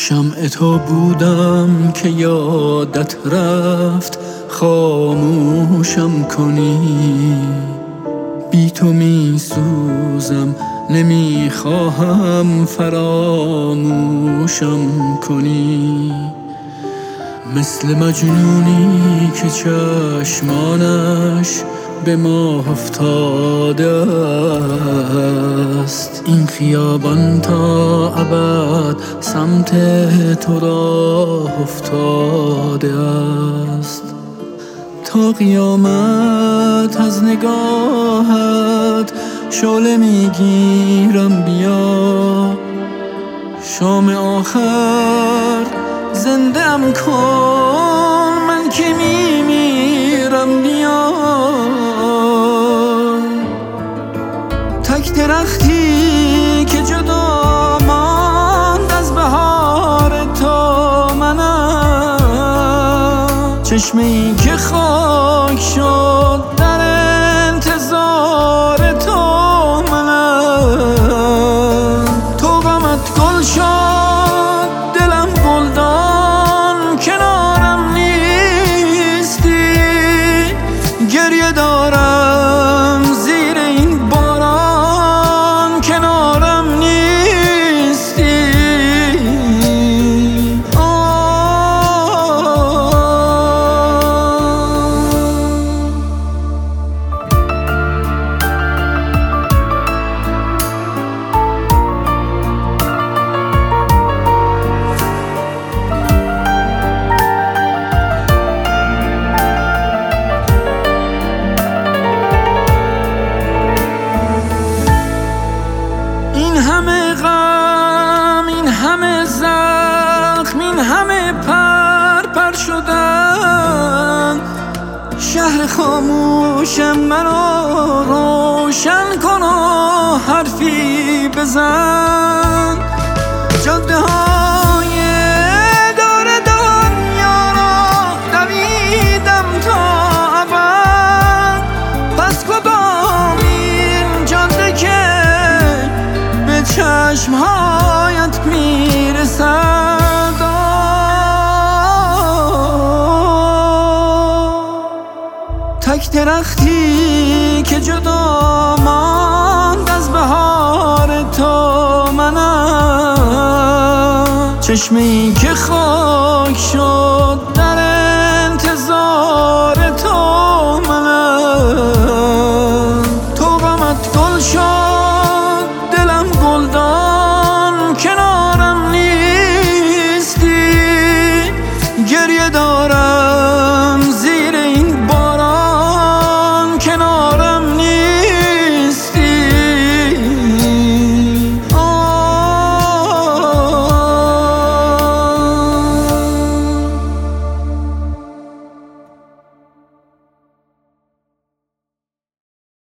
شمع تو بودم که یادت رفت خاموشم کنی. بی تو می سوزم نمیخواهم فراموشم کنی. مثل مجنونی که چشمانش به ما افتاده است، این خیابان تا ابد سمت تو راه افتاده است. تا قیامت از نگاهت شعله میگیرم، بیا شام آخر زنده ام کن، من که میمیرم بیا. تک درختی که جدا ماند از بهار تو منم، چشمه ای که خاک شد در انتظار تو منم. تو غمت گل شد دلم گلدان، کنارم نیستی گریه دارم زیر این باران، کنارم نیستی. این همه غم، این همه زخم، این همه پر شدن، شهر خاموشم منو روشن کن و حرفی بزن. جاده های دور دنیا را دویدم تا ابد، پس کدامین جاده که به چشمهایت میرسد؟ تک درختی که جدا ماند از بهار تو منم، چشمه ای که خاک شد در